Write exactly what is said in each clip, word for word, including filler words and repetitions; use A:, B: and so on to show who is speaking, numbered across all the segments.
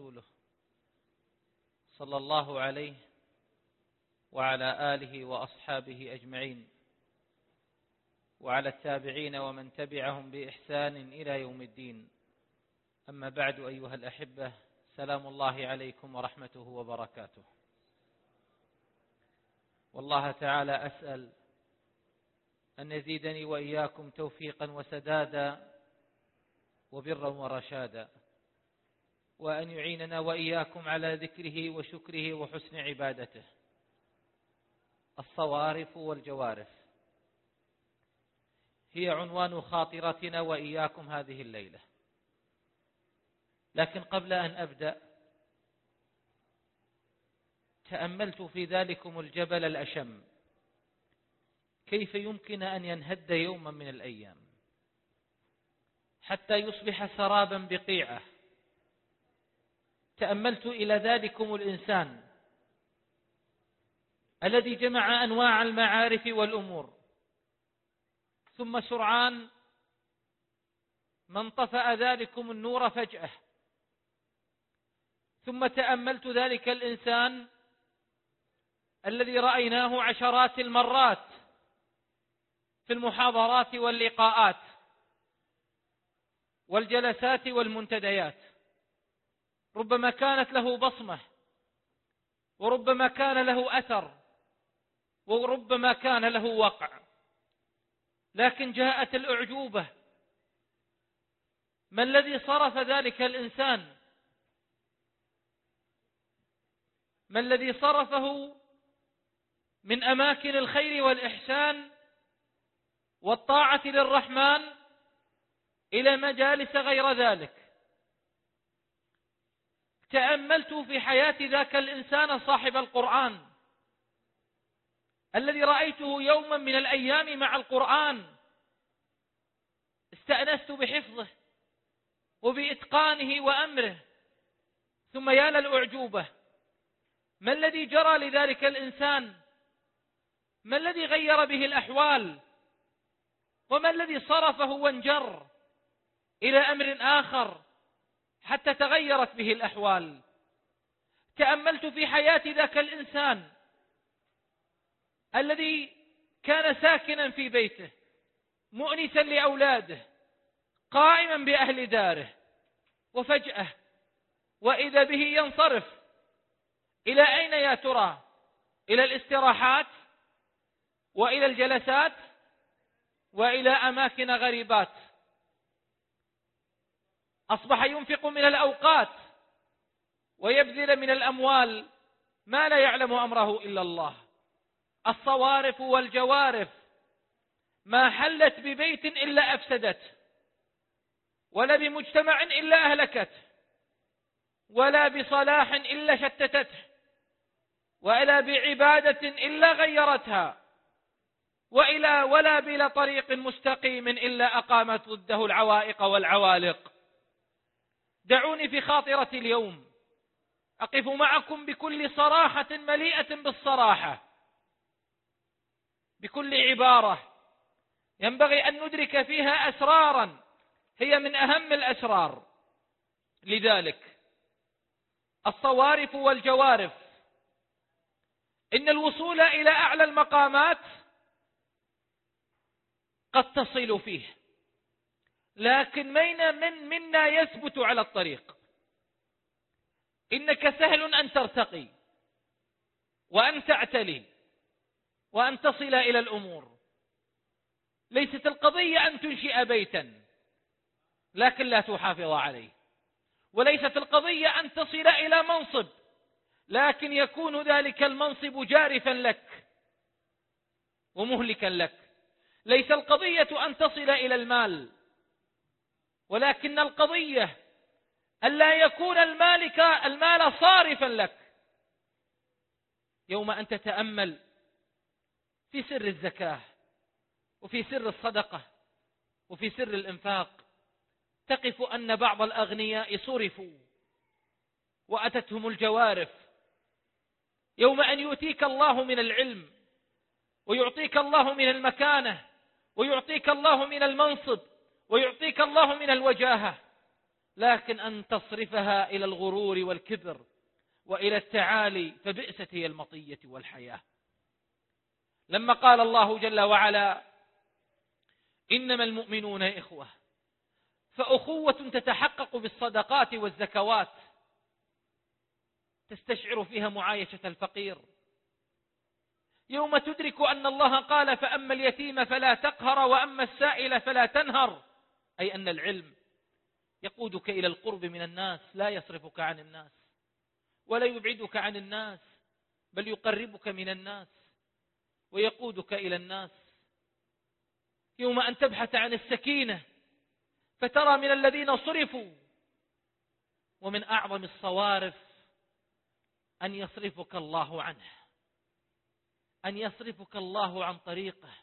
A: ورسوله صلى الله عليه وعلى آله وأصحابه أجمعين، وعلى التابعين ومن تبعهم بإحسان إلى يوم الدين. أما بعد، أيها الأحبة، سلام الله عليكم ورحمته وبركاته. والله تعالى أسأل أن يزيدني وإياكم توفيقا وسدادا وبرا ورشادا، وأن يعيننا وإياكم على ذكره وشكره وحسن عبادته. الصوارف والجوارف هي عنوان خاطرتنا وإياكم هذه الليلة. لكن قبل أن أبدأ، تأملت في ذلكم الجبل الأشم كيف يمكن أن ينهد يوما من الأيام حتى يصبح سرابا بقيعة. تأملت إلى ذلكم الإنسان الذي جمع أنواع المعارف والأمور، ثم سرعان ما انطفأ ذلكم النور فجأة. ثم تأملت ذلك الإنسان الذي رأيناه عشرات المرات في المحاضرات واللقاءات والجلسات والمنتديات، ربما كانت له بصمة، وربما كان له أثر، وربما كان له وقع، لكن جاءت الأعجوبة. ما الذي صرف ذلك الإنسان؟ ما الذي صرفه من أماكن الخير والإحسان والطاعة للرحمن إلى مجالس غير ذلك؟ تأملت في حياة ذاك الإنسان صاحب القرآن الذي رأيته يوما من الأيام مع القرآن، استأنست بحفظه وبإتقانه وأمره، ثم يا للأعجوبة، ما الذي جرى لذلك الإنسان؟ ما الذي غير به الأحوال؟ وما الذي صرفه وانجر إلى أمر آخر حتى تغيرت به الأحوال؟ تأملت في حياة ذاك الإنسان الذي كان ساكنا في بيته، مؤنسا لأولاده، قائما بأهل داره، وفجأة وإذا به ينصرف إلى أين يا ترى؟ إلى الاستراحات وإلى الجلسات وإلى أماكن غريبات. أصبح ينفق من الأوقات ويبذل من الأموال ما لا يعلم أمره إلا الله. الصوارف والجوارف ما حلت ببيت إلا أفسدته، ولا بمجتمع إلا أهلكته، ولا بصلاح إلا شتتته، ولا بعبادة إلا غيرتها، وإلى ولا بلا طريق مستقيم إلا أقامت ضده العوائق والعوالق. دعوني في خاطرة اليوم أقف معكم بكل صراحة مليئة بالصراحة، بكل عبارة ينبغي أن ندرك فيها أسرارا هي من أهم الأسرار. لذلك الصوارف والجوارف، إن الوصول إلى أعلى المقامات قد تصل فيه، لكن من من منا يثبت على الطريق؟ إنك سهل أن ترتقي وأن تعتلي وأن تصل إلى الأمور. ليست القضية أن تنشئ بيتا لكن لا تحافظ عليه، وليست القضية أن تصل إلى منصب لكن يكون ذلك المنصب جارفا لك ومهلكا لك. ليس القضية أن تصل إلى المال، ولكن القضية أن لا يكون المالك المال صارفا لك. يوم أن تتأمل في سر الزكاة وفي سر الصدقة وفي سر الإنفاق، تقف أن بعض الأغنياء صرفوا وأتتهم الجوارف. يوم أن يؤتيك الله من العلم ويعطيك الله من المكانة ويعطيك الله من المنصب ويعطيك الله من الوجاهة، لكن أن تصرفها إلى الغرور والكبر وإلى التعالي، فبئست هي المطية والحياة. لما قال الله جل وعلا إنما المؤمنون إخوة، فأخوة تتحقق بالصدقات والزكوات، تستشعر فيها معايشة الفقير. يوم تدرك أن الله قال فأما اليتيم فلا تقهر وأما السائل فلا تنهر، أي أن العلم يقودك إلى القرب من الناس، لا يصرفك عن الناس ولا يبعدك عن الناس، بل يقربك من الناس ويقودك إلى الناس. يوم أن تبحث عن السكينة فترى من الذين صرفوا، ومن أعظم الصوارف أن يصرفك الله عنه، أن يصرفك الله عن طريقه.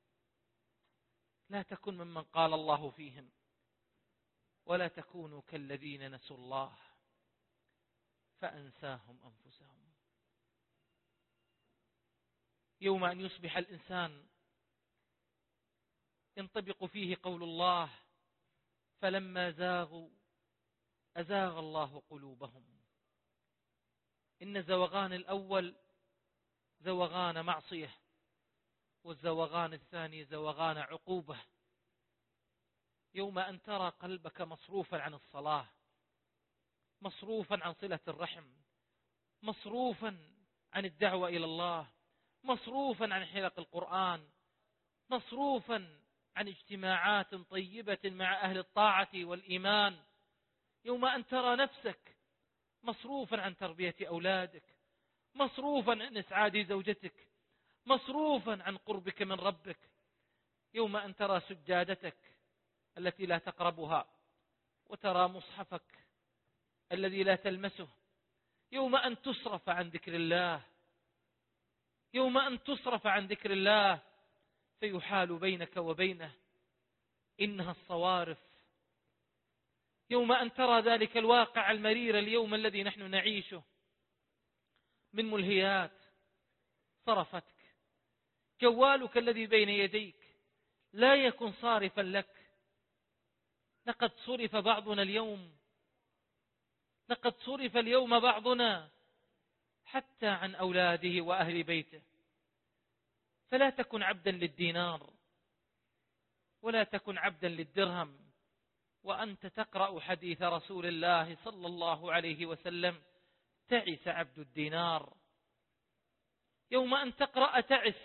A: لا تكن ممن قال الله فيهم ولا تكونوا كالذين نسوا الله فأنساهم أنفسهم. يوم أن يصبح الإنسان ينطبق فيه قول الله فلما زاغوا أزاغ الله قلوبهم. إن زوغان الأول زوغان معصية، والزوغان الثاني زوغان عقوبة. يوم أن ترى قلبك مصروفا عن الصلاة، مصروفا عن صلة الرحم، مصروفا عن الدعوة إلى الله، مصروفا عن حلق القرآن، مصروفا عن اجتماعات طيبة مع أهل الطاعة والإيمان. يوم أن ترى نفسك مصروفا عن تربية أولادك، مصروفا عن إسعاد زوجتك، مصروفا عن قربك من ربك. يوم أن ترى سجادتك التي لا تقربها، وترى مصحفك الذي لا تلمسه. يوم أن تصرف عن ذكر الله، يوم أن تصرف عن ذكر الله فيحال بينك وبينه، إنها الصوارف. يوم أن ترى ذلك الواقع المرير اليوم الذي نحن نعيشه من ملهيات صرفتك. جوالك الذي بين يديك لا يكن صارفا لك. لقد صرف بعضنا اليوم، لقد صرف اليوم بعضنا حتى عن أولاده وأهل بيته. فلا تكن عبدا للدينار ولا تكن عبدا للدرهم وأنت تقرأ حديث رسول الله صلى الله عليه وسلم تعس عبد الدينار. يوم أن تقرأ تعس،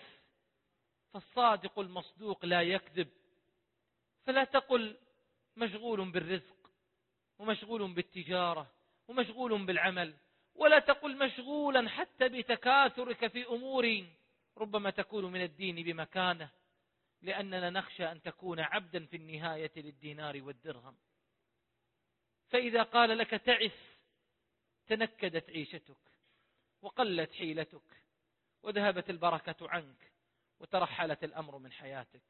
A: فالصادق المصدوق لا يكذب. فلا تقل مشغول بالرزق ومشغول بالتجارة ومشغول بالعمل، ولا تقل مشغولا حتى بتكاثرك في أمور ربما تكون من الدين بمكانه، لأننا نخشى أن تكون عبدا في النهاية للدينار والدرهم. فإذا قال لك تعس تنكدت عيشتك وقلت حيلتك وذهبت البركة عنك وترحلت الأمر من حياتك.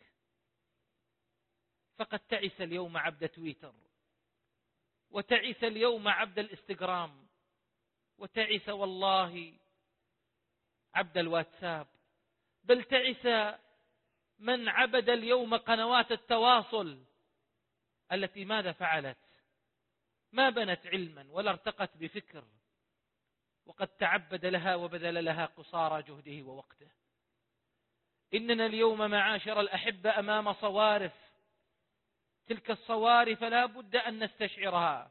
A: فقد تعس اليوم عبد تويتر، وتعس اليوم عبد الإنستغرام، وتعس والله عبد الواتساب، بل تعس من عبد اليوم قنوات التواصل التي ماذا فعلت؟ ما بنت علما ولا ارتقت بفكر، وقد تعبد لها وبذل لها قصارى جهده ووقته. إننا اليوم معاشر الأحبة أمام صوارف، تلك الصوارف لا بد أن نستشعرها،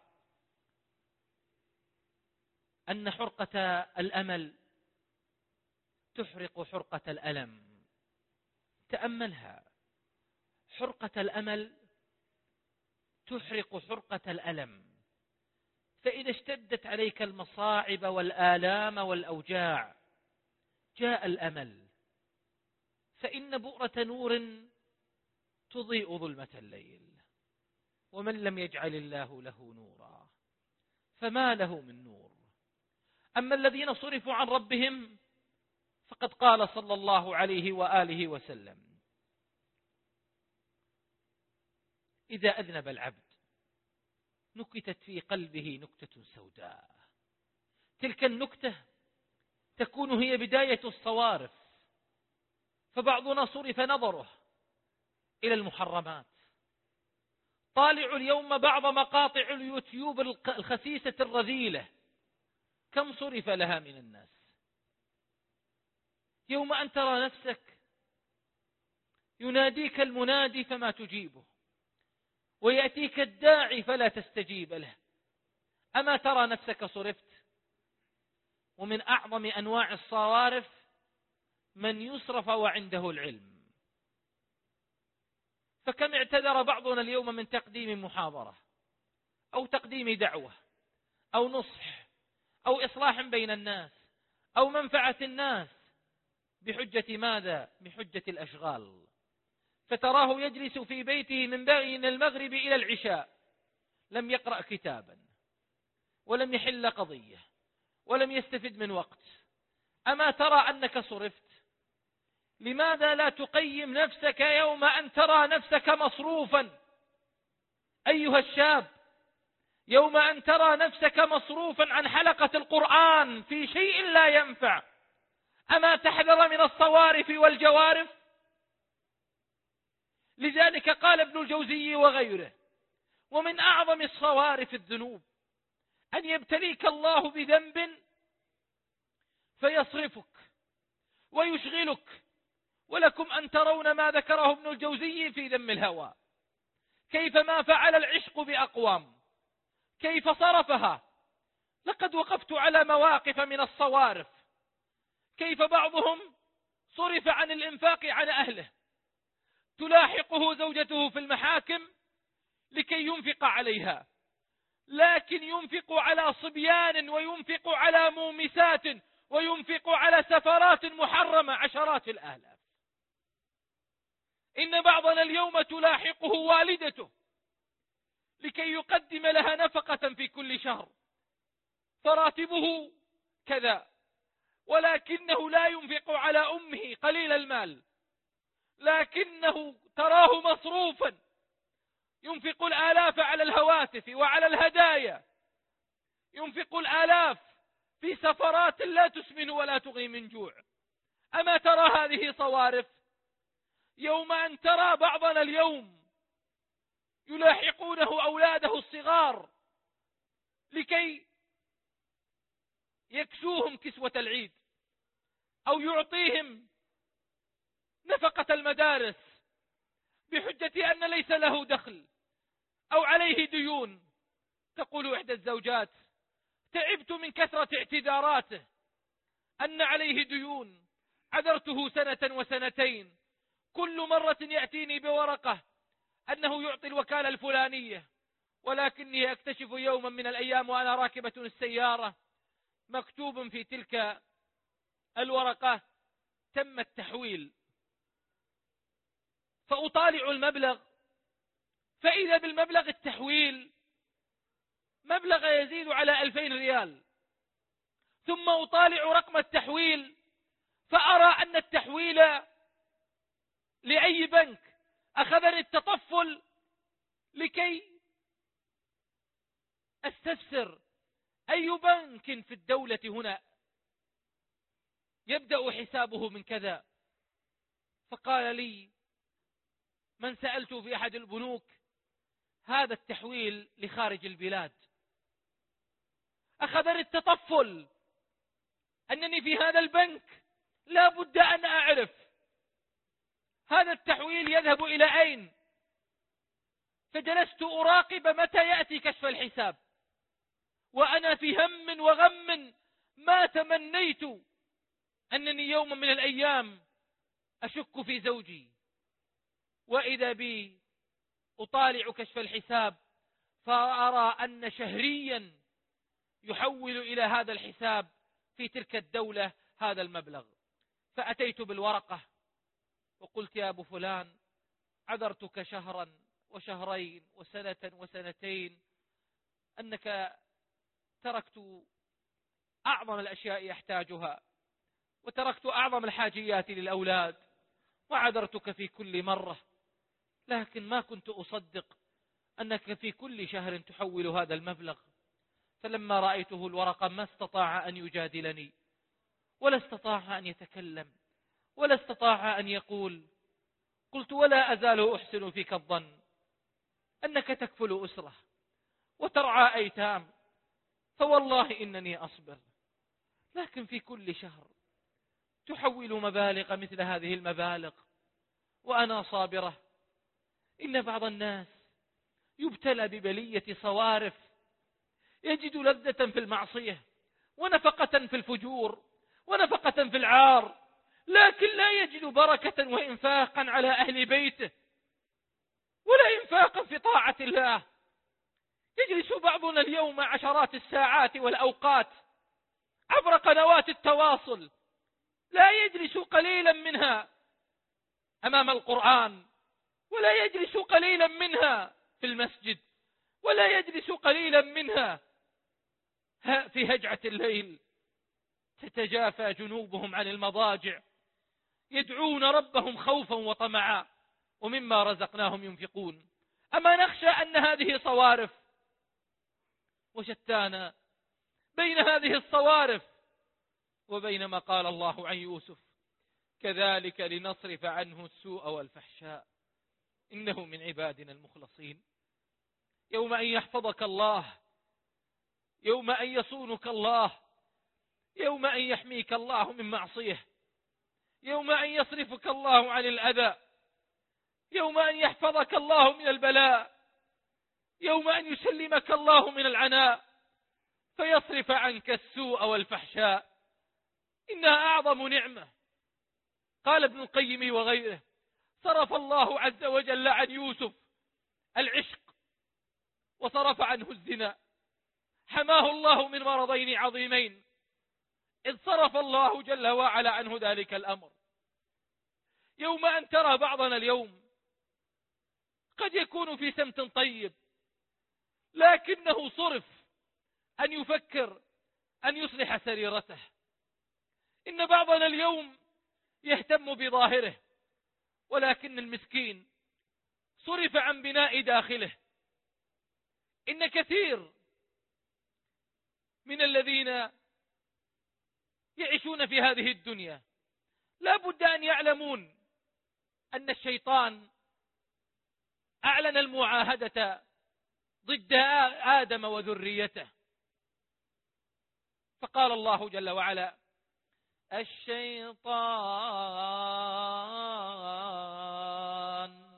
A: أن حرقة الأمل تحرق حرقة الألم. تأملها، حرقة الأمل تحرق حرقة الألم. فإذا اشتدت عليك المصاعب والآلام والأوجاع جاء الأمل، فإن بؤرة نور تضيء ظلمة الليل، ومن لم يجعل الله له نورا فما له من نور. أما الذين صرفوا عن ربهم فقد قال صلى الله عليه وآله وسلم إذا أذنب العبد نكتت في قلبه نكتة سوداء. تلك النكتة تكون هي بداية الصوارف. فبعضنا صرف نظره إلى المحرمات، طالعوا اليوم بعض مقاطع اليوتيوب الخسيسة الرذيلة، كم صرف لها من الناس. يوم أن ترى نفسك يناديك المنادي فما تجيبه، ويأتيك الداعي فلا تستجيب له، أما ترى نفسك صرفت؟ ومن أعظم أنواع الصوارف من يصرف وعنده العلم. فكم اعتذر بعضنا اليوم من تقديم محاضرة أو تقديم دعوة أو نصح أو إصلاح بين الناس أو منفعة الناس، بحجة ماذا؟ بحجة الأشغال. فتراه يجلس في بيته من بين المغرب إلى العشاء، لم يقرأ كتابا ولم يحل قضية ولم يستفد من وقت. أما ترى أنك صرفت؟ لماذا لا تقيم نفسك يوم أن ترى نفسك مصروفا؟ أيها الشاب، يوم أن ترى نفسك مصروفا عن حلقة القرآن في شيء لا ينفع، أما تحذر من الصوارف والجوارف؟ لذلك قال ابن الجوزي وغيره: ومن أعظم الصوارف الذنوب أن يبتليك الله بذنب فيصرفك ويشغلك. ولكم أن ترون ما ذكره ابن الجوزي في ذم الهوى، كيف ما فعل العشق بأقوام، كيف صرفها. لقد وقفت على مواقف من الصوارف، كيف بعضهم صرف عن الإنفاق على أهله، تلاحقه زوجته في المحاكم لكي ينفق عليها، لكن ينفق على صبيان وينفق على مومسات وينفق على سفرات محرمة عشرات الآلاف. إن بعضنا اليوم تلاحقه والدته لكي يقدم لها نفقة في كل شهر، فراتبه كذا، ولكنه لا ينفق على أمه قليل المال، لكنه تراه مصروفا، ينفق الآلاف على الهواتف وعلى الهدايا، ينفق الآلاف في سفرات لا تسمن ولا تغني من جوع. أما ترى هذه صوارف؟ يوم أن ترى بعضنا اليوم يلاحقونه أولاده الصغار لكي يكسوهم كسوة العيد، أو يعطيهم نفقة المدارس بحجة أن ليس له دخل أو عليه ديون. تقول إحدى الزوجات: تعبت من كثرة اعتذاراته أن عليه ديون، عذرته سنة وسنتين، كل مرة يأتيني بورقة أنه يعطي الوكالة الفلانية، ولكني أكتشف يوما من الأيام وأنا راكبة السيارة مكتوب في تلك الورقة: تم التحويل. فأطالع المبلغ فإذا بالمبلغ التحويل مبلغ يزيد على ألفين ريال، ثم أطالع رقم التحويل فأرى أن التحويل لأي بنك. أخذني التطفل لكي أستفسر أي بنك في الدولة هنا يبدأ حسابه من كذا. فقال لي من سألته في أحد البنوك: هذا التحويل لخارج البلاد. أخذني التطفل أنني في هذا البنك لا بد أن أعرف هذا التحويل يذهب إلى أين. فجلست أراقب متى يأتي كشف الحساب، وأنا في هم وغم ما تمنيت أنني يوما من الأيام أشك في زوجي. وإذا بي أطالع كشف الحساب فأرى أن شهريا يحول إلى هذا الحساب في تلك الدولة هذا المبلغ. فأتيت بالورقة وقلت: يا أبو فلان، عذرتك شهرا وشهرين وسنة وسنتين أنك تركت أعظم الأشياء يحتاجها وتركت أعظم الحاجيات للأولاد، وعذرتك في كل مرة، لكن ما كنت أصدق أنك في كل شهر تحول هذا المبلغ. فلما رأيته الورقة ما استطاع أن يجادلني، ولا استطاع أن يتكلم، ولا استطاع أن يقول. قلت: ولا أزال أحسن فيك الظن، أنك تكفل أسرة وترعى أيتام، فوالله إنني أصبر، لكن في كل شهر تحول مبالغ مثل هذه المبالغ وأنا صابرة. إن بعض الناس يبتلى ببلية صوارف، يجد لذة في المعصية ونفقة في الفجور ونفقة في العار، لكن لا يجد بركة وإنفاقا على أهل بيته ولا إنفاقا في طاعة الله. يجلس بعضنا اليوم عشرات الساعات والأوقات عبر قنوات التواصل، لا يجلس قليلا منها أمام القرآن، ولا يجلس قليلا منها في المسجد، ولا يجلس قليلا منها في هجعة الليل. تتجافى جنوبهم عن المضاجع، يدعون ربهم خوفا وطمعا، ومما رزقناهم ينفقون. أما نخشى أن هذه صوارف، وشتانا بين هذه الصوارف وبين ما قال الله عن يوسف: كذلك لنصرف عنه السوء والفحشاء إنه من عبادنا المخلصين. يوم أن يحفظك الله، يوم أن يصونك الله، يوم أن يحميك الله من معصيه، يوم أن يصرفك الله عن الأذى، يوم أن يحفظك الله من البلاء، يوم أن يسلمك الله من العناء فيصرف عنك السوء والفحشاء. إنها أعظم نعمة. قال ابن القيم وغيره: صرف الله عز وجل عن يوسف العشق وصرف عنه الزنا، حماه الله من مرضين عظيمين، إذ صرف الله جل وعلا عنه ذلك الأمر. يوم أن ترى بعضنا اليوم قد يكون في سمت طيب، لكنه صرف أن يفكر أن يصلح سريرته. إن بعضنا اليوم يهتم بظاهره، ولكن المسكين صرف عن بناء داخله. إن كثير من الذين يعيشون في هذه الدنيا لا بد أن يعلمون أن الشيطان أعلن المعاهدة ضد آدم وذريته، فقال الله جل وعلا: الشيطان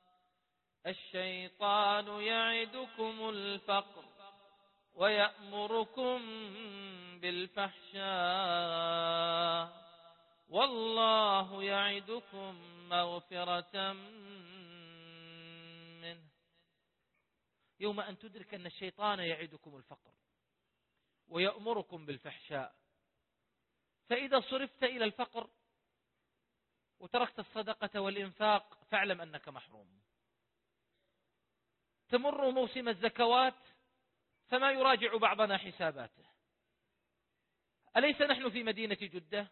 A: الشيطان يعدكم الفقر ويأمركم بالفحشاء والله يعدكم مغفرة منه. يوم أن تدرك أن الشيطان يعدكم الفقر ويأمركم بالفحشاء، فإذا صرفت إلى الفقر وتركت الصدقة والإنفاق فاعلم أنك محروم. تمر موسم الزكوات فما يراجع بعضنا حساباته. أليس نحن في مدينة جدة؟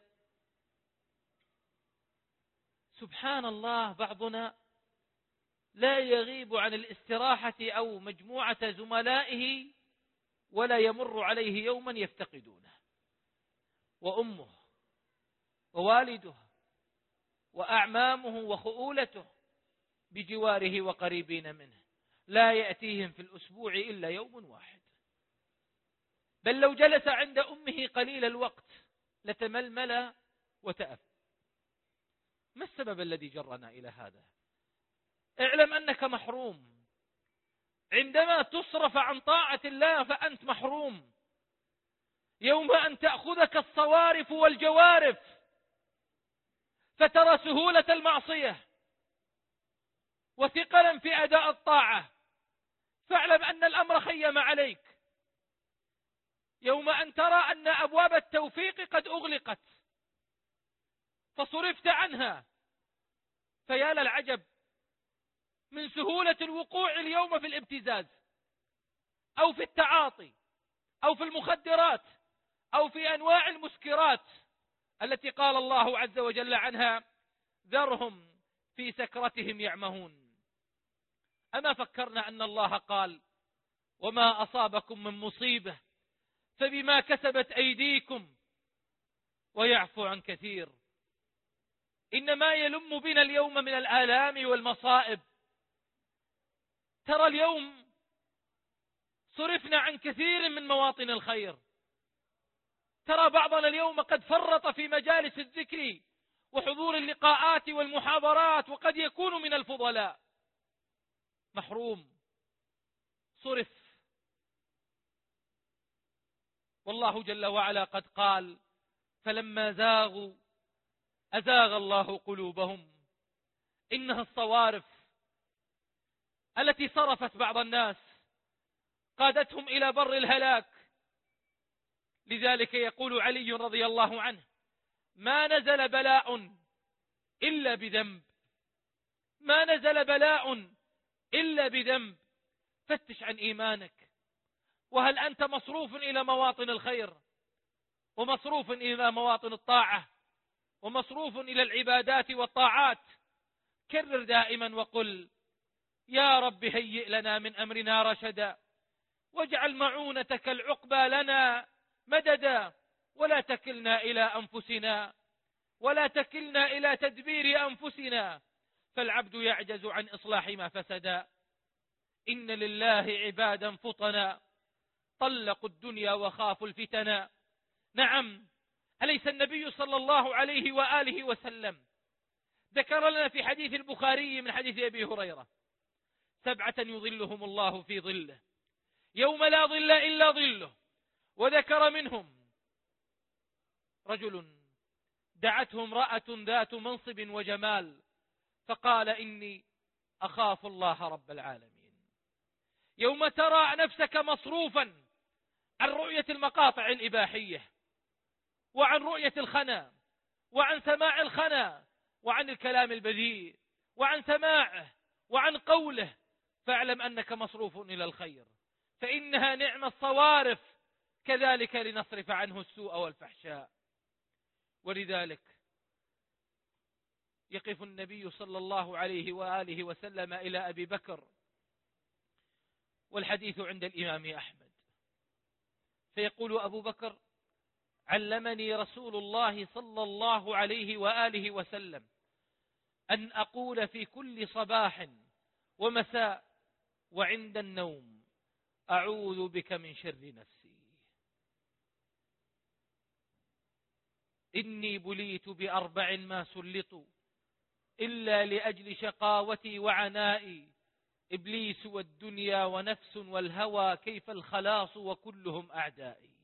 A: سبحان الله، بعضنا لا يغيب عن الاستراحة أو مجموعة زملائه ولا يمر عليه يوما يفتقدونه، وأمه ووالده وأعمامه وخؤولته بجواره وقريبين منه لا يأتيهم في الأسبوع إلا يوم واحد، بل لو جلس عند أمه قليل الوقت لتململ وتأف. ما السبب الذي جرنا إلى هذا؟ اعلم أنك محروم. عندما تصرف عن طاعة الله فأنت محروم. يوم أن تأخذك الصوارف والجوارف فترى سهولة المعصية وثقلا في أداء الطاعة، فاعلم أن الأمر خيم عليك. يوم أن ترى أن أبواب التوفيق قد أغلقت فصرفت عنها، فيا للعجب من سهولة الوقوع اليوم في الابتزاز أو في التعاطي أو في المخدرات أو في أنواع المسكرات التي قال الله عز وجل عنها: ذرهم في سكرتهم يعمهون. أما فكرنا أن الله قال: وما أصابكم من مصيبة فبما كسبت أيديكم ويعفو عن كثير. إنما يلم بنا اليوم من الآلام والمصائب ترى اليوم صرفنا عن كثير من مواطن الخير. ترى بعضنا اليوم قد فرط في مجالس الذكر وحضور اللقاءات والمحاضرات، وقد يكون من الفضلاء، محروم، صرف. والله جل وعلا قد قال: فلما زاغوا أزاغ الله قلوبهم. إنها الصوارف التي صرفت بعض الناس قادتهم إلى بر الهلاك. لذلك يقول علي رضي الله عنه: ما نزل بلاء إلا بذنب، ما نزل بلاء إلا بذنب. فتش عن إيمانك، وهل أنت مصروف إلى مواطن الخير، ومصروف إلى مواطن الطاعة، ومصروف إلى العبادات والطاعات؟ كرر دائما وقل: يا رب هيئ لنا من أمرنا رشدا، واجعل معونتك العقبى لنا مددا، ولا تكلنا إلى أنفسنا، ولا تكلنا إلى تدبير أنفسنا، فالعبد يعجز عن إصلاح ما فسدا. إن لله عبادا فطنا طلقوا الدنيا وخافوا الفتنا. نعم، أليس النبي صلى الله عليه وآله وسلم ذكر لنا في حديث البخاري من حديث أبي هريرة: سبعة يظلهم الله في ظله يوم لا ظل إلا ظله، وذكر منهم رجل دعته امرأة ذات منصب وجمال فقال: إني أخاف الله رب العالمين. يوم ترى نفسك مصروفا عن رؤية المقاطع الإباحية، وعن رؤية الخنا، وعن سماع الخنا، وعن الكلام البذيء، وعن سماعه، وعن قوله، فاعلم أنك مصروف إلى الخير، فإنها نعم الصوارف، كذلك لنصرف عنه السوء والفحشاء. ولذلك يقف النبي صلى الله عليه وآله وسلم إلى أبي بكر، والحديث عند الإمام أحمد، فيقول أبو بكر: علمني رسول الله صلى الله عليه وآله وسلم أن أقول في كل صباح ومساء وعند النوم: أعوذ بك من شر نفسي، إني بليت بأربع ما سلطوا إلا لأجل شقاوتي وعنائي، إبليس والدنيا ونفس والهوى، كيف الخلاص وكلهم أعدائي.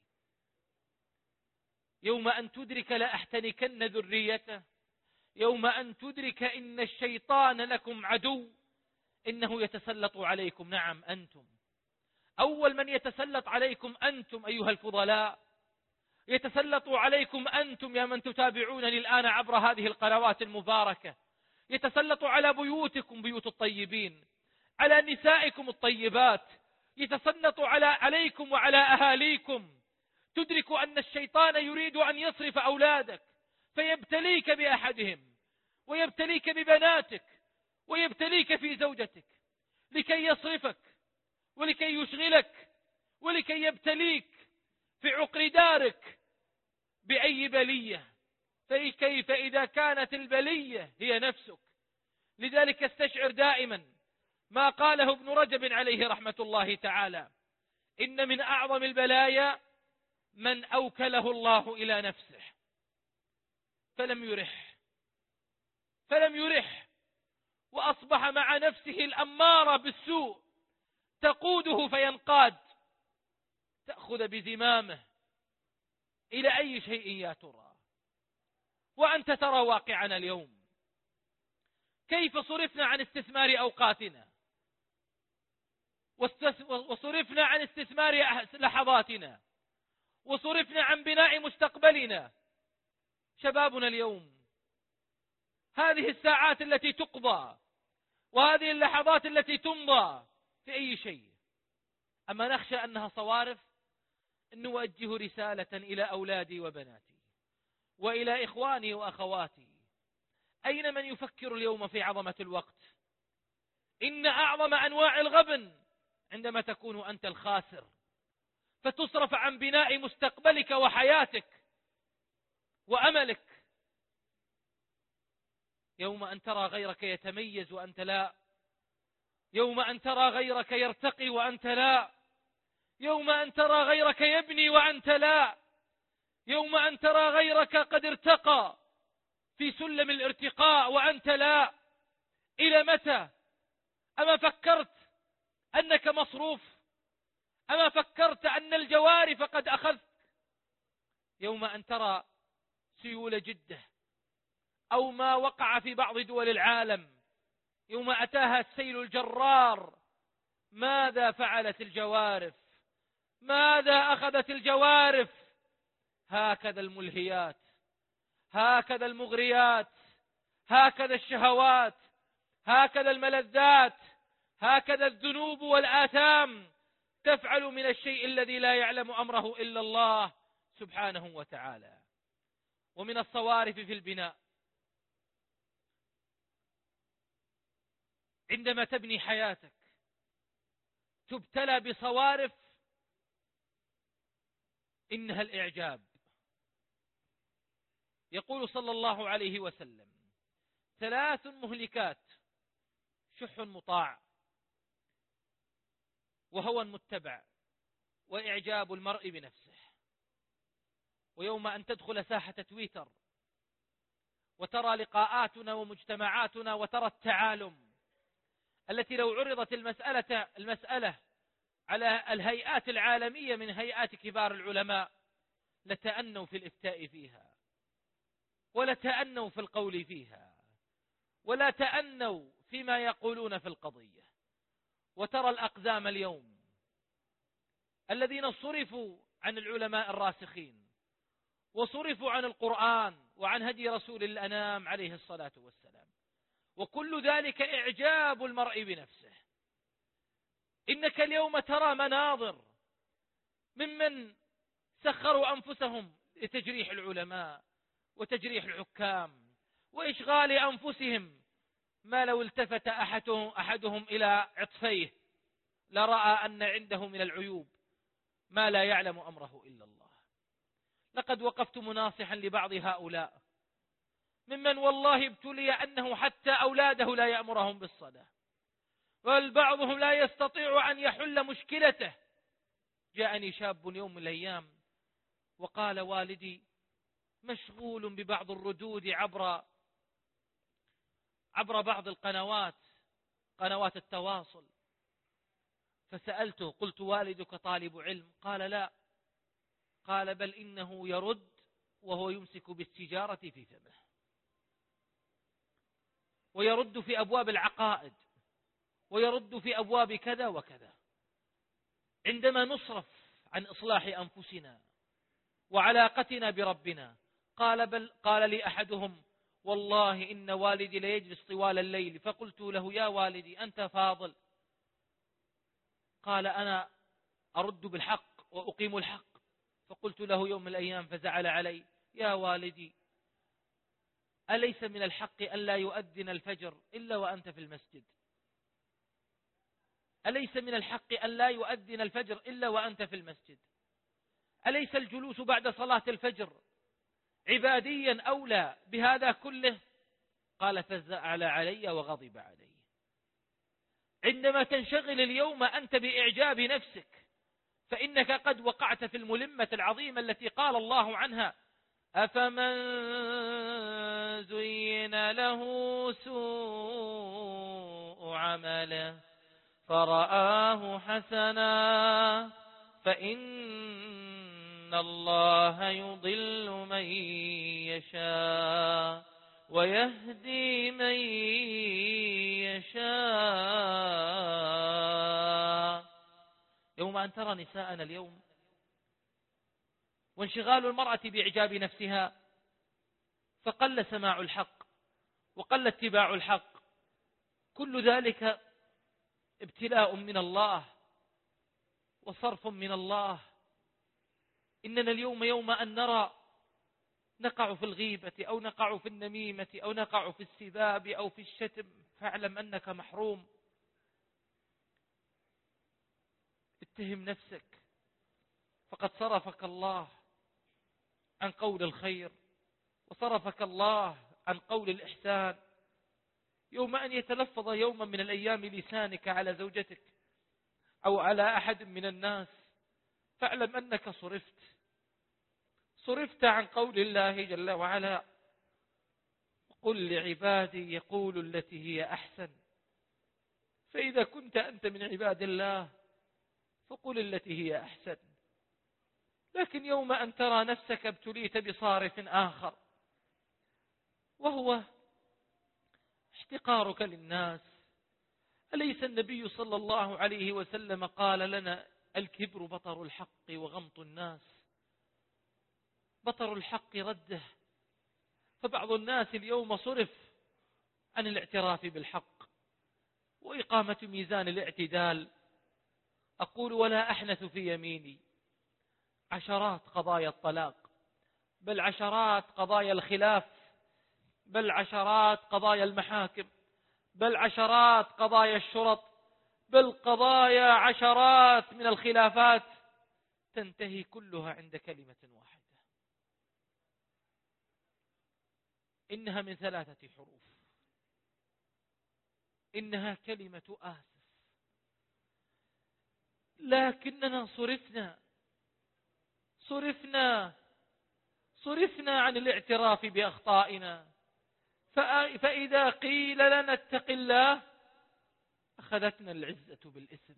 A: يوم أن تدرك لأحتنكن ذريته، يوم أن تدرك إن الشيطان لكم عدو، إنه يتسلط عليكم. نعم، أنتم أول من يتسلط عليكم، أنتم أيها الفضلاء، يتسلط عليكم أنتم يا من تتابعونني الآن عبر هذه القنوات المباركة، يتسلط على بيوتكم، بيوت الطيبين، على نسائكم الطيبات، يتسلط على عليكم وعلى أهاليكم. تدرك أن الشيطان يريد أن يصرف أولادك، فيبتليك بأحدهم، ويبتليك ببناتك، ويبتليك في زوجتك، لكي يصرفك، ولكي يشغلك، ولكي يبتليك في عقر دارك بأي بلية. فكيف إذا كانت البلية هي نفسك؟ لذلك استشعر دائما ما قاله ابن رجب عليه رحمة الله تعالى: إن من أعظم البلايا من أوكله الله إلى نفسه فلم يرح فلم يرح وأصبح مع نفسه الأمارة بالسوء تقوده فينقاد، تأخذ بزمامه إلى أي شيء يا ترى. وأنت ترى واقعنا اليوم، كيف صرفنا عن استثمار أوقاتنا، وصرفنا عن استثمار لحظاتنا، وصرفنا عن بناء مستقبلنا. شبابنا اليوم هذه الساعات التي تقضى وهذه اللحظات التي تمضى في أي شيء؟ أما نخشى أنها صوارف. أن نوجه رسالة إلى أولادي وبناتي وإلى إخواني وأخواتي: أين من يفكر اليوم في عظمة الوقت؟ إن أعظم أنواع الغبن عندما تكون أنت الخاسر، فتصرف عن بناء مستقبلك وحياتك وأملك، يوم أن ترى غيرك يتميز وأنت لا، يوم أن ترى غيرك يرتقي وأنت لا، يوم أن ترى غيرك يبني وأنت لا، يوم أن ترى غيرك قد ارتقى في سلم الارتقاء وأنت لا. إلى متى؟ أما فكرت أنك مصروف؟ أما فكرت أن الجوارف قد أخذت؟ يوم أن ترى سيول جدة أو ما وقع في بعض دول العالم، يوم أتاها السيل الجرار، ماذا فعلت الجوارف؟ ماذا أخذت الجوارف؟ هكذا الملهيات، هكذا المغريات، هكذا الشهوات، هكذا الملذات، هكذا الذنوب والآثام تفعل من الشيء الذي لا يعلم أمره إلا الله سبحانه وتعالى. ومن الصوارف في البناء، عندما تبني حياتك تبتلى بصوارف إنها الإعجاب. يقول صلى الله عليه وسلم: ثلاث مهلكات: شح مطاع، وهوى متبع، وإعجاب المرء بنفسه. ويوم أن تدخل ساحة تويتر وترى لقاءاتنا ومجتمعاتنا وترى التعالم التي لو عرضت المسألة, المسألة على الهيئات العالمية من هيئات كبار العلماء لتأنوا في الإفتاء فيها، ولتأنوا في القول فيها، ولا تأنوا فيما يقولون في القضية. وترى الأقزام اليوم الذين صرفوا عن العلماء الراسخين، وصرفوا عن القرآن وعن هدي رسول الأنام عليه الصلاة والسلام، وكل ذلك إعجاب المرء بنفسه. إنك اليوم ترى مناظر ممن سخروا أنفسهم لتجريح العلماء وتجريح الحكام وإشغال أنفسهم، ما لو التفت أحدهم, أحدهم إلى عطفيه لرأى أن عنده من العيوب ما لا يعلم أمره إلا الله. لقد وقفت مناصحا لبعض هؤلاء ممن والله ابتلي أنه حتى أولاده لا يأمرهم بالصلاة، بل بعضهم لا يستطيع أن يحل مشكلته. جاءني شاب يوم من الأيام وقال: والدي مشغول ببعض الردود عبر عبر بعض القنوات، قنوات التواصل. فسألته، قلت: والدك طالب علم؟ قال: لا. قال: بل إنه يرد وهو يمسك بالسجارة في فمه، ويرد في أبواب العقائد، ويرد في أبواب كذا وكذا. عندما نصرف عن إصلاح أنفسنا وعلاقتنا بربنا، قال بل قال لي أحدهم: والله إن والدي ليجلس طوال الليل. فقلت له: يا والدي أنت فاضل. قال: أنا أرد بالحق وأقيم الحق. فقلت له يوم من الأيام فزعل علي: يا والدي أليس من الحق أن لا يؤذن الفجر إلا وأنت في المسجد؟ أليس من الحق أن لا يؤذن الفجر إلا وأنت في المسجد؟ أليس الجلوس بعد صلاة الفجر عباديا أولى بهذا كله؟ قال: فزعل علي وغضب علي. عندما تنشغل اليوم أنت بإعجاب نفسك فإنك قد وقعت في الملمة العظيمة التي قال الله عنها: أفمن زين له سوء عمله فرآه حسنا فإن الله يضل من يشاء ويهدي من يشاء. يوم أن ترى نساءنا اليوم وانشغال المرأة بإعجاب نفسها، فقل سماع الحق وقل اتباع الحق، كل ذلك ابتلاء من الله وصرف من الله. إننا اليوم يوم أن نرى نقع في الغيبة أو نقع في النميمة أو نقع في السباب أو في الشتم، فاعلم أنك محروم. اتهم نفسك، فقد صرفك الله عن قول الخير وصرفك الله عن قول الإحسان. يوم أن يتلفظ يوما من الأيام لسانك على زوجتك أو على أحد من الناس، فاعلم أنك صرفت صرفت عن قول الله جل وعلا: قل لعبادي يقول التي هي أحسن. فإذا كنت أنت من عباد الله فقل التي هي أحسن. لكن يوم أن ترى نفسك ابتليت بصارف آخر، وهو احتقارك للناس. أليس النبي صلى الله عليه وسلم قال لنا: الكبر بطر الحق وغمط الناس؟ بطر الحق رده. فبعض الناس اليوم صرف عن الاعتراف بالحق وإقامة ميزان الاعتدال. أقول ولا أحنث في يميني عشرات قضايا الطلاق، بل عشرات قضايا الخلاف، بل عشرات قضايا المحاكم، بل عشرات قضايا الشرط، بل قضايا عشرات من الخلافات تنتهي كلها عند كلمة واحدة، إنها من ثلاثة حروف، إنها كلمة آسف. لكننا صرفنا صرفنا صرفنا عن الاعتراف بأخطائنا. فإذا قيل لنا اتق الله أخذتنا العزة بالإثم.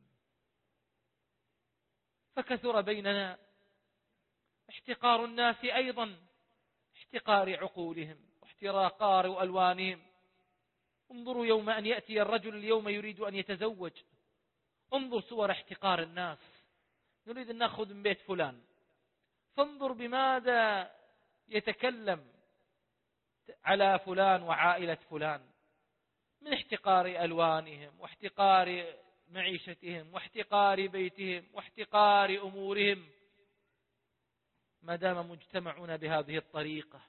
A: فكثر بيننا احتقار الناس، أيضا احتقار عقولهم واحتقار ألوانهم. انظروا يوم أن يأتي الرجل اليوم يريد أن يتزوج، انظر صور احتقار الناس. نريد أن نأخذ من بيت فلان، فانظر بماذا يتكلم على فلان وعائلة فلان، من احتقار ألوانهم واحتقار معيشتهم واحتقار بيتهم واحتقار أمورهم. ما دام مجتمعنا بهذه الطريقة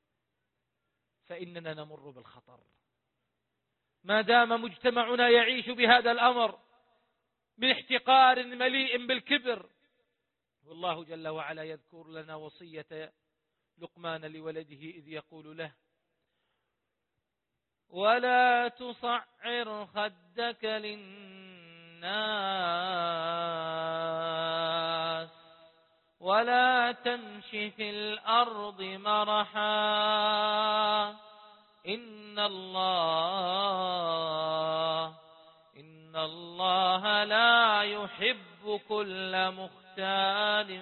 A: فإننا نمر بالخطر. ما دام مجتمعنا يعيش بهذا الأمر من احتقار مليء بالكبر. والله جل وعلا يذكر لنا وصية لقمان لولده إذ يقول له: ولا تصعر خدك للناس ولا تمش في الأرض مرحا إن الله إن الله لا يحب كل مختال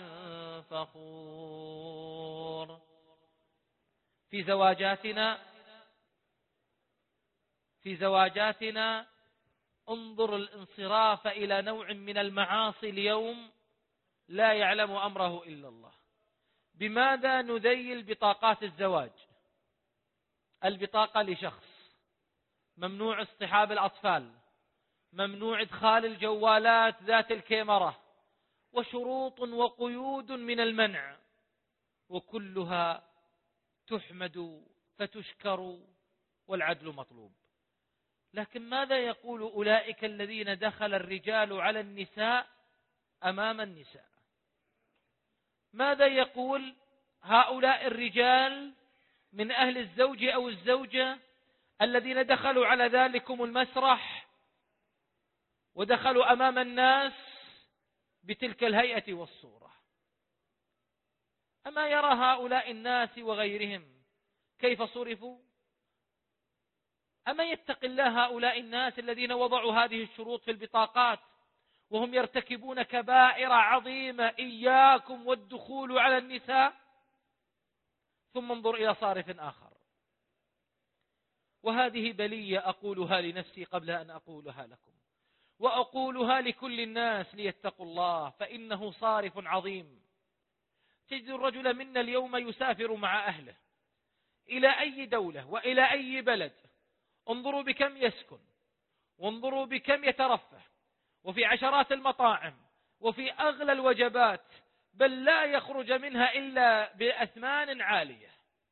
A: فخور. في زواجاتنا في زواجاتنا انظر الانصراف إلى نوع من المعاصي اليوم لا يعلم أمره إلا الله. بماذا نذيل بطاقات الزواج؟ البطاقة لشخص، ممنوع اصطحاب الأطفال، ممنوع إدخال الجوالات ذات الكاميرا، وشروط وقيود من المنع، وكلها تحمد فتشكر والعدل مطلوب. لكن ماذا يقول أولئك الذين دخل الرجال على النساء أمام النساء؟ ماذا يقول هؤلاء الرجال من أهل الزوج أو الزوجة الذين دخلوا على ذلكم المسرح ودخلوا أمام الناس بتلك الهيئة والصورة؟ أما يرى هؤلاء الناس وغيرهم كيف صرفوا؟ أما يتق الله هؤلاء الناس الذين وضعوا هذه الشروط في البطاقات وهم يرتكبون كبائر عظيمة؟ إياكم والدخول على النساء. ثم انظر إلى صارف آخر، وهذه بلية أقولها لنفسي قبل أن أقولها لكم، وأقولها لكل الناس ليتقوا الله، فإنه صارف عظيم. تجد الرجل منا اليوم يسافر مع أهله إلى أي دولة وإلى أي بلد، انظروا بكم يسكن، وانظروا بكم يترفه، وفي عشرات المطاعم، وفي أغلى الوجبات، بل لا يخرج منها إلا بأثمان عالية.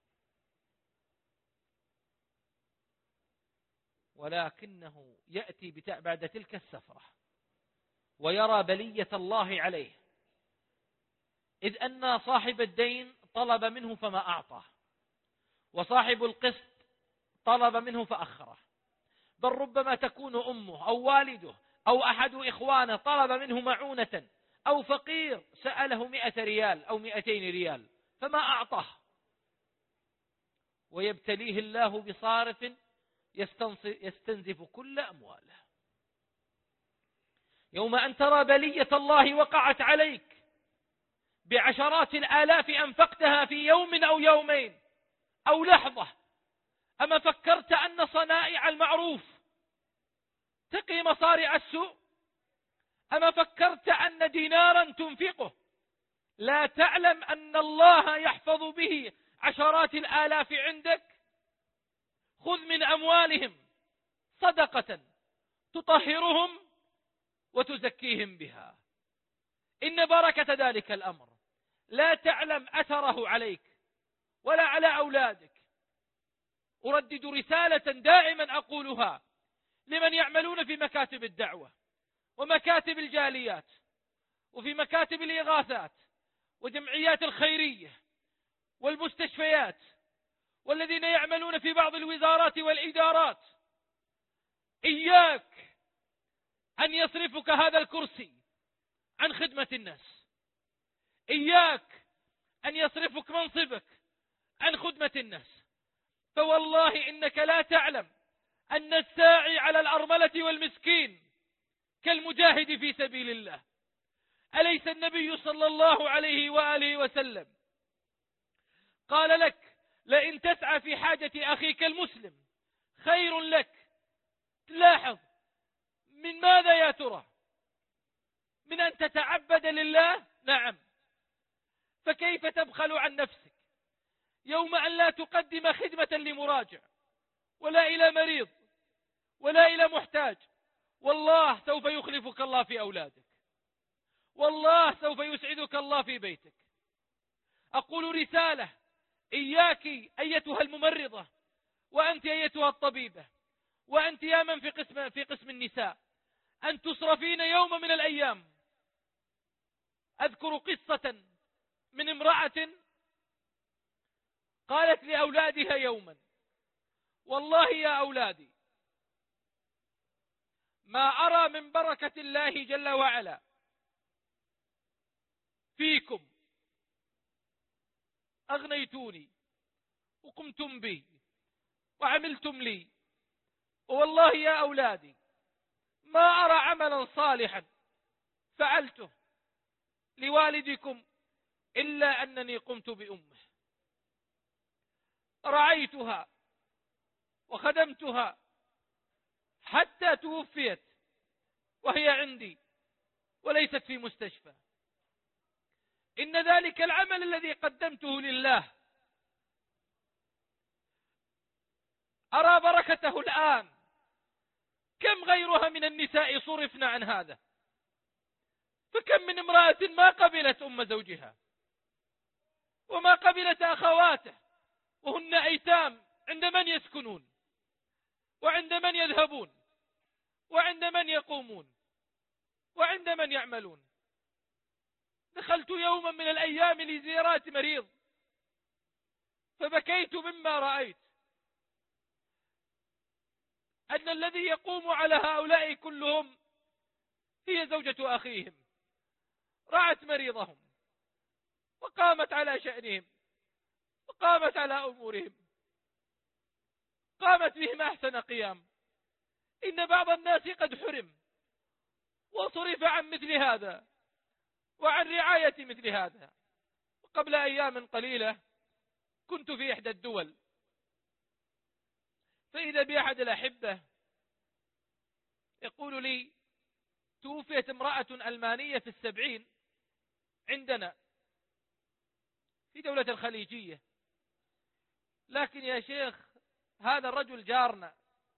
A: ولكنه يأتي بعد تلك السفرة ويرى بلية الله عليه، إذ أن صاحب الدين طلب منه فما أعطاه، وصاحب القسط طلب منه فأخره، بل ربما تكون أمه أو والده أو أحد إخوانه طلب منه معونة، أو فقير سأله مئة ريال أو مئتين ريال فما أعطاه، ويبتليه الله بصارف يستنزف كل أمواله. يوم أن ترى بلية الله وقعت عليك بعشرات الآلاف أنفقتها في يوم أو يومين أو لحظة، أما فكرت أن صنائع المعروف تقي مصارع السوء؟ أما فكرت أن دينارا تنفقه لا تعلم أن الله يحفظ به عشرات الآلاف عندك؟ خذ من أموالهم صدقة تطهرهم وتزكيهم بها، إن بركة ذلك الأمر لا تعلم أثره عليك ولا على أولادك. أردد رسالة دائما أقولها لمن يعملون في مكاتب الدعوة ومكاتب الجاليات وفي مكاتب الإغاثات وجمعيات الخيرية والمستشفيات والذين يعملون في بعض الوزارات والإدارات: إياك أن يصرفك هذا الكرسي عن خدمة الناس، إياك أن يصرفك منصبك عن خدمة الناس، فوالله إنك لا تعلم أن الساعي على الأرملة والمسكين كالمجاهد في سبيل الله. أليس النبي صلى الله عليه وآله وسلم قال لك: لئن تسعى في حاجة أخيك المسلم خير لك؟ تلاحظ من ماذا يا ترى؟ من أن تتعبد لله؟ نعم. فكيف تبخل عن نفسك يوم أن لا تقدم خدمة لمراجع ولا إلى مريض ولا إلى محتاج؟ والله سوف يخلفك الله في أولادك، والله سوف يسعدك الله في بيتك. أقول رسالة: إياك أيتها الممرضة، وأنت أيتها الطبيبة، وأنت يا من في قسم, في قسم النساء، أن تصرفين يوم من الأيام. أذكر قصة من امرأة قالت لأولادها يوما: والله يا أولادي ما أرى من بركة الله جل وعلا فيكم، أغنيتوني وقمتم بي وعملتم لي، والله يا أولادي ما أرى عملا صالحا فعلته لوالدكم إلا أنني قمت بأمه، رعيتها وخدمتها حتى توفيت وهي عندي وليست في مستشفى. إن ذلك العمل الذي قدمته لله أرى بركته الآن. كم غيرها من النساء صرفنا عن هذا؟ فكم من امرأة ما قبلت أم زوجها وما قبلت أخواته، وهن أيتام عند من يسكنون وعند من يذهبون وعند من يقومون وعند من يعملون. دخلت يوما من الأيام لزيارة مريض فبكيت مما رأيت، أن الذي يقوم على هؤلاء كلهم هي زوجة أخيهم، رعت مريضهم وقامت على شأنهم وقامت على أمورهم، قامت بهم أحسن قيام. إن بعض الناس قد حرم وصرف عن مثل هذا وعن رعاية مثل هذا. وقبل أيام قليلة كنت في إحدى الدول، فإذا بأحد الأحبة يقول لي: توفيت امرأة ألمانية في السبعين عندنا في دولة الخليجية، لكن يا شيخ هذا الرجل جارنا.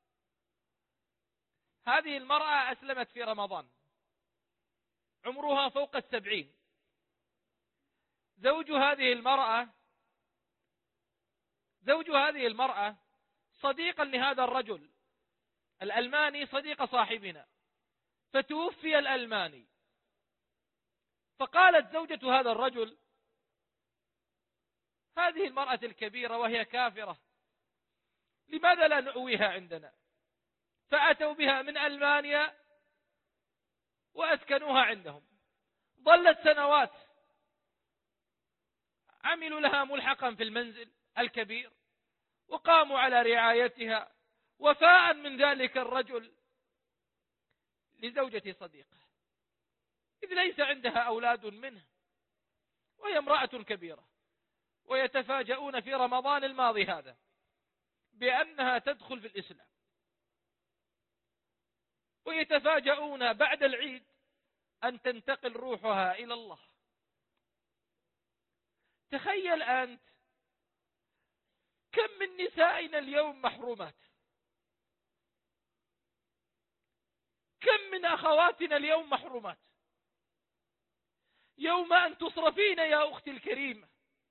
A: هذه المرأة أسلمت في رمضان، عمرها فوق السبعين. زوج هذه المرأة زوج هذه المرأة صديقا لهذا الرجل الألماني، صديق صاحبنا، فتوفي الألماني. فقالت زوجة هذا الرجل: هذه المرأة الكبيرة وهي كافرة لماذا لا نؤويها عندنا؟ فأتوا بها من ألمانيا وأسكنوها عندهم. ظلت سنوات عملوا لها ملحقا في المنزل الكبير وقاموا على رعايتها وفاء من ذلك الرجل لزوجة صديقه، إذ ليس عندها أولاد منه وهي امرأة كبيرة. ويتفاجؤون في رمضان الماضي هذا بأنها تدخل في الإسلام، ويتفاجؤون بعد العيد أن تنتقل روحها إلى الله. تخيل أنت كم من نسائنا اليوم محرومات، كم من أخواتنا اليوم محرومات. يوم أن تصرفين يا أختي الكريمة،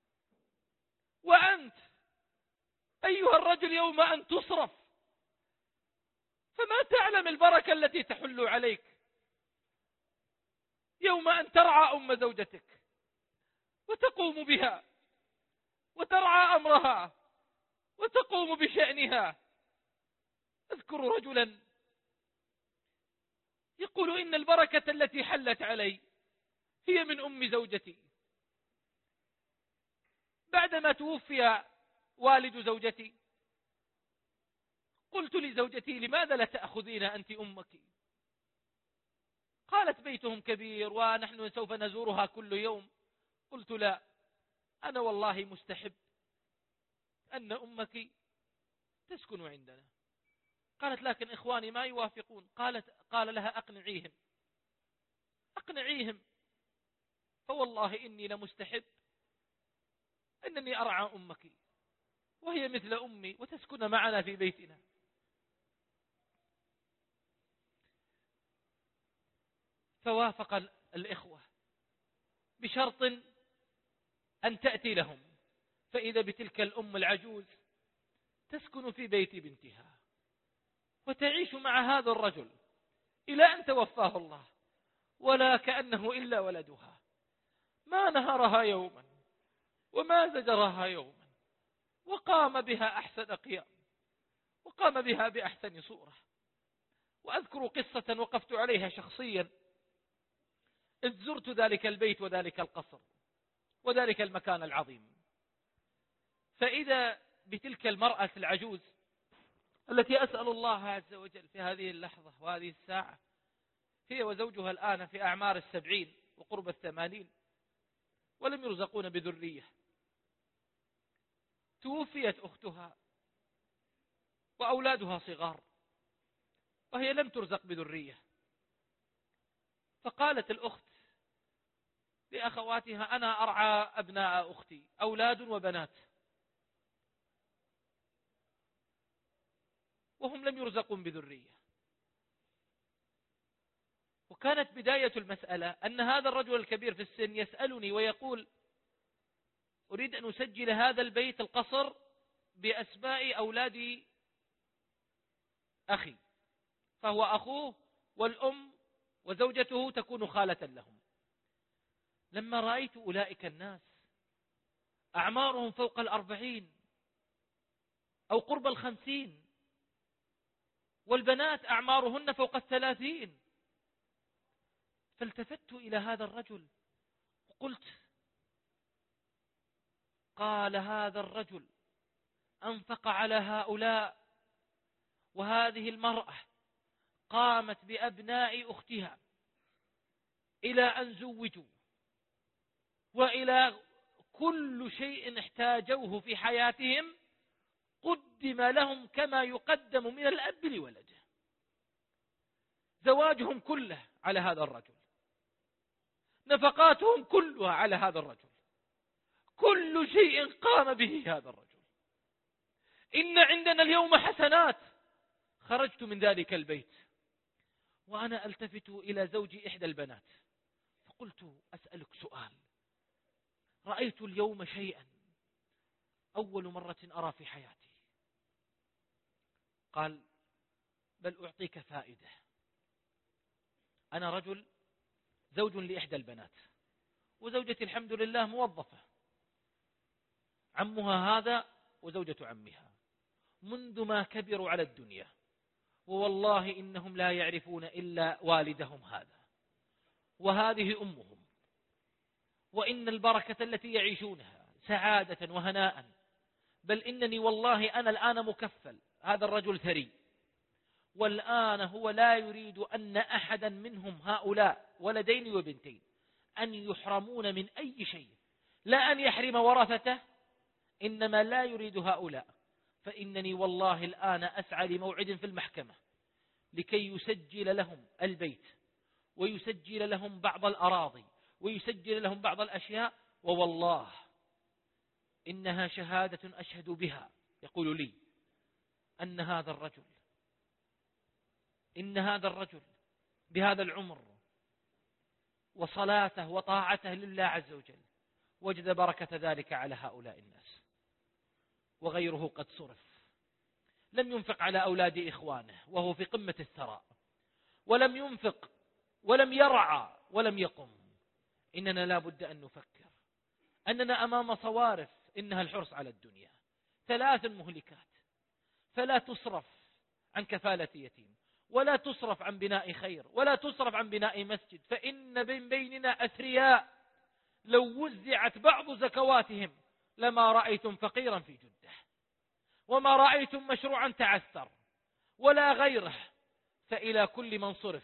A: وأنت أيها الرجل يوم أن تصرف، فما تعلم البركة التي تحل عليك يوم أن ترعى أم زوجتك وتقوم بها وترعى أمرها وتقوم بشأنها. أذكر رجلا يقول إن البركة التي حلت علي هي من أم زوجتي. بعدما توفي والد زوجتي قلت لزوجتي: لماذا لا تأخذين أنت أمك؟ قالت: بيتهم كبير ونحن سوف نزورها كل يوم. قلت: لا، أنا والله مستحب أن أمك تسكن عندنا. قالت: لكن إخواني ما يوافقون. قالت قال لها: أقنعيهم أقنعيهم فوالله إني لمستحب أنني أرعى أمك وهي مثل أمي وتسكن معنا في بيتنا. فوافق الإخوة بشرط أن تأتي لهم، فإذا بتلك الأم العجوز تسكن في بيت بنتها وتعيش مع هذا الرجل إلى أن توفاه الله، ولا كأنه إلا ولدها. ما نهرها يوما وما زجرها يوما، وقام بها أحسن قيام، وقام بها بأحسن صورة. وأذكر قصة وقفت عليها شخصيا إذ زرت ذلك البيت وذلك القصر وذلك المكان العظيم، فإذا بتلك المرأة العجوز التي أسأل الله عز وجل في هذه اللحظة وهذه الساعة، هي وزوجها الآن في أعمار السبعين وقرب الثمانين ولم يرزقون بذرية. توفيت أختها وأولادها صغار وهي لم ترزق بذرية. فقالت الأخت لأخواتها: أنا أرعى أبناء أختي، أولاد وبنات، وهم لم يرزقون بذرية. وكانت بداية المسألة أن هذا الرجل الكبير في السن يسألني ويقول: أريد أن أسجل هذا البيت القصر بأسماء أولاد أخي، فهو أخوه والأم وزوجته تكون خالة لهم. لما رأيت أولئك الناس أعمارهم فوق الأربعين أو قرب الخمسين، والبنات أعمارهن فوق الثلاثين، فالتفت إلى هذا الرجل وقلت: قال هذا الرجل أنفق على هؤلاء، وهذه المرأة قامت بأبناء أختها إلى أن زوجوا، وإلى كل شيء احتاجوه في حياتهم قدم لهم كما يقدم من الأب لولده. زواجهم كله على هذا الرجل، نفقاتهم كلها على هذا الرجل، كل شيء قام به هذا الرجل. إن عندنا اليوم حسنات. خرجت من ذلك البيت وأنا ألتفت إلى زوج إحدى البنات فقلت: أسألك سؤال، رأيت اليوم شيئا أول مرة أرى في حياتي. قال: بل أعطيك فائدة. أنا رجل زوج لإحدى البنات، وزوجتي الحمد لله موظفة، عمها هذا وزوجة عمها منذ ما كبروا على الدنيا ووالله إنهم لا يعرفون إلا والدهم هذا وهذه أمهم، وإن البركة التي يعيشونها سعادة وهناء، بل إنني والله أنا الآن مكفل. هذا الرجل ثري، والآن هو لا يريد أن أحدا منهم هؤلاء ولدين وبنتين أن يحرمون من أي شيء، لا أن يحرم ورثته، إنما لا يريد هؤلاء. فإنني والله الآن أسعى لموعد في المحكمة لكي يسجل لهم البيت ويسجل لهم بعض الأراضي ويسجل لهم بعض الأشياء، ووالله إنها شهادة أشهد بها، يقول لي أن هذا الرجل إن هذا الرجل بهذا العمر وصلاته وطاعته لله عز وجل وجد بركة ذلك على هؤلاء الناس. وغيره قد صرف، لم ينفق على أولاد إخوانه وهو في قمة الثراء، ولم ينفق ولم يرعى ولم يقم. إننا لا بد أن نفكر أننا أمام صوارف، إنها الحرص على الدنيا، ثلاث مهلكات، فلا تصرف عن كفالة يتيم، ولا تصرف عن بناء خير، ولا تصرف عن بناء مسجد، فإن بين بيننا أثرياء لو وزعت بعض زكواتهم لما رأيتم فقيرا في جده، وما رأيتم مشروعا تعثر ولا غيره. فإلى كل من صرف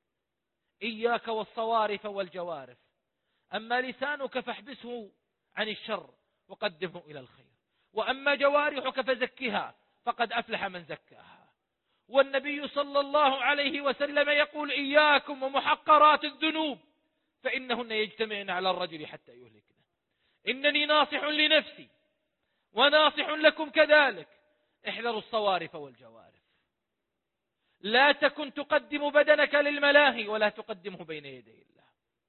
A: إياك والصوارف والجوارف، أما لسانك فاحبسه عن الشر وقدمه إلى الخير، وأما جوارحك فزكها فقد أفلح من زكاها. والنبي صلى الله عليه وسلم يقول إياكم ومحقرات الذنوب فإنهن يجتمعن على الرجل حتى يهلكنا. إنني ناصح لنفسي وناصح لكم كذلك، احذروا الصوارف والجوارف، لا تكن تقدم بدنك للملاهي ولا تقدمه بين يدي الله.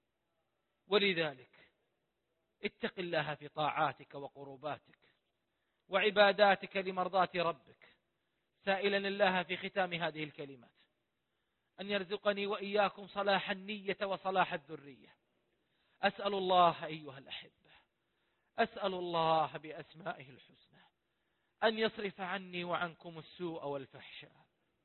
A: ولذلك اتق الله في طاعاتك وقرباتك وعباداتك لمرضاة ربك، سائلا الله في ختام هذه الكلمات أن يرزقني وإياكم صلاح النية وصلاح الذرية. أسأل الله أيها الأحبة، أسأل الله بأسمائه الحسنى أن يصرف عني وعنكم السوء والفحشاء.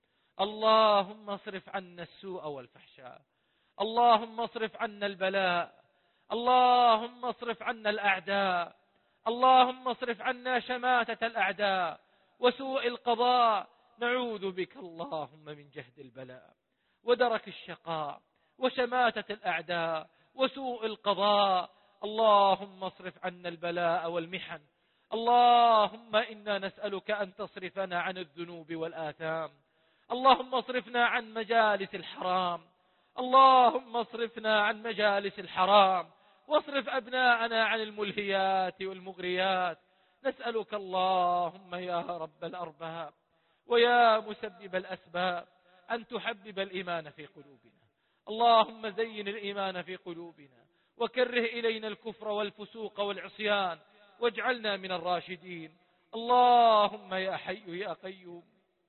A: اللهم اصرف عنا السوء والفحشاء، اللهم اصرف عنا البلاء، اللهم اصرف عنا الأعداء، اللهم اصرف عنا شماتة الأعداء وسوء القضاء. نعوذ بك اللهم من جهد البلاء ودرك الشقاء وشماتة الأعداء وسوء القضاء. اللهم اصرف عنا البلاء والمحن. اللهم إنا نسألك أن تصرفنا عن الذنوب والآثام. اللهم اصرفنا عن مجالس الحرام، اللهم اصرفنا عن مجالس الحرام، واصرف أبناءنا عن الملهيات والمغريات. نسألك اللهم يا رب الأرباب ويا مسبب الأسباب أن تحبب الإيمان في قلوبنا. اللهم زين الإيمان في قلوبنا وكره إلينا الكفر والفسوق والعصيان واجعلنا من الراشدين. اللهم يا حي يا قيوم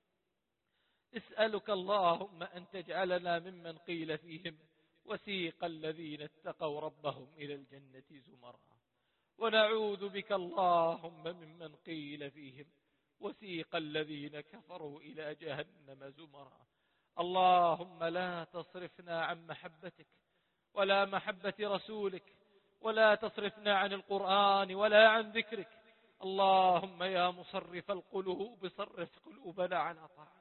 A: اسألك اللهم أن تجعلنا ممن قيل فيهم وسيق الذين اتقوا ربهم إلى الجنة زمرا، ونعوذ بك اللهم ممن قيل فيهم وسيق الذين كفروا إلى جهنم زمرا. اللهم لا تصرفنا عن محبتك ولا محبة رسولك، ولا تصرفنا عن القرآن ولا عن ذكرك. اللهم يا مصرف القلوب صرف قلوبنا على طاعتك.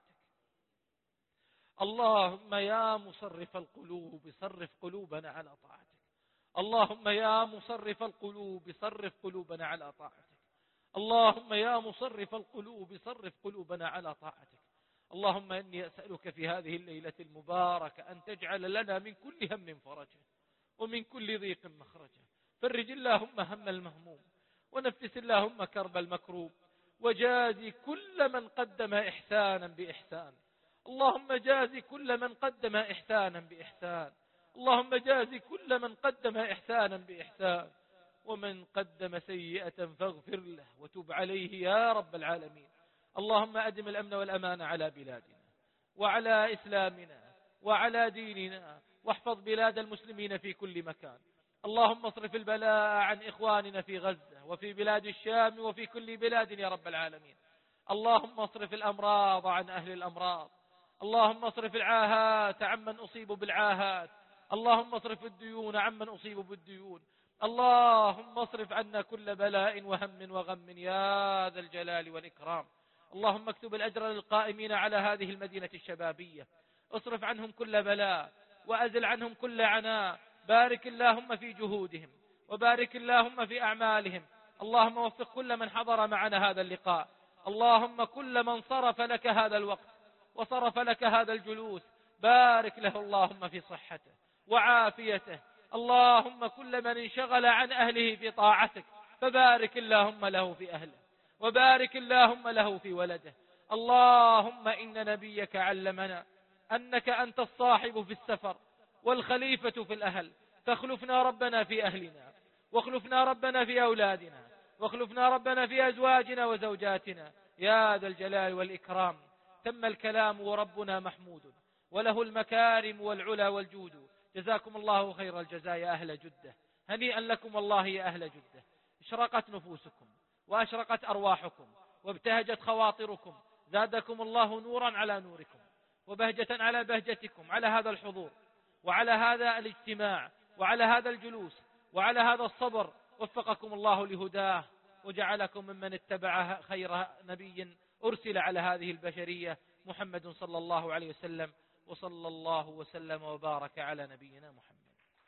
A: اللهم يا مصرف القلوب صرف قلوبنا على طاعتك. اللهم يا مصرف القلوب صرف قلوبنا على طاعتك. اللهم يا مصرف القلوب صرف قلوبنا على طاعتك. اللهم إني أسألك في هذه الليلة المباركة أن تجعل لنا من كل هم فرجا ومن كل ضيق مخرجا. فرج اللهم هم المهموم ونفس اللهم كرب المكروب، وجازي كل من قدم إحسانا بإحسان. اللهم جازي كل من قدم إحسانا بإحسان. اللهم جازي كل من قدم إحسانا بإحسان، ومن قدم سيئة فاغفر له وتب عليه يا رب العالمين. اللهم أدم الأمن والأمان على بلادنا وعلى إسلامنا وعلى ديننا، واحفظ بلاد المسلمين في كل مكان. اللهم اصرف البلاء عن إخواننا في غزة وفي بلاد الشام وفي كل بلاد يا رب العالمين. اللهم اصرف الأمراض عن أهل الأمراض. اللهم اصرف العاهات عمن أصيبوا بالعاهات، اللهم اصرف الديون عمن أصيبوا بالديون، اللهم اصرف عنا كل بلاء وهم وغم يا ذا الجلال والإكرام. اللهم اكتب الأجر للقائمين على هذه المدينة الشبابية، اصرف عنهم كل بلاء وأزل عنهم كل عناء، بارك اللهم في جهودهم وبارك اللهم في أعمالهم. اللهم وفق كل من حضر معنا هذا اللقاء، اللهم كل من صرف لك هذا الوقت وصرف لك هذا الجلوس بارك له اللهم في صحته وعافيته. اللهم كل من انشغل عن أهله في طاعتك فبارك اللهم له في أهله وبارك اللهم له في ولده. اللهم إن نبيك علمنا أنك أنت الصاحب في السفر والخليفة في الأهل، فاخلفنا ربنا في أهلنا، واخلفنا ربنا في أولادنا، واخلفنا ربنا في أزواجنا وزوجاتنا يا ذا الجلال والإكرام. تم الكلام وربنا محمود وله المكارم والعلا والجود. جزاكم الله خير الجزاء يا أهل جدة، هنيئا لكم والله يا أهل جدة. اشرقت نفوسكم وأشرقت أرواحكم وابتهجت خواطركم، زادكم الله نورا على نوركم وبهجة على بهجتكم على هذا الحضور وعلى هذا الاجتماع وعلى هذا الجلوس وعلى هذا الصبر. وفقكم الله لهداه وجعلكم ممن اتبع خير نبي أرسل على هذه البشرية محمد صلى الله عليه وسلم. وصلى الله وسلم وبارك على نبينا محمد.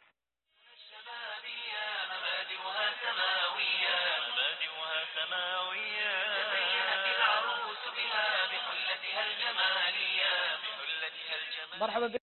B: مبادئها سماوية مبادئها سماوية تزينت العروس بها بحلتها الجمالية بحلتها الجمالية.
A: مرحبا.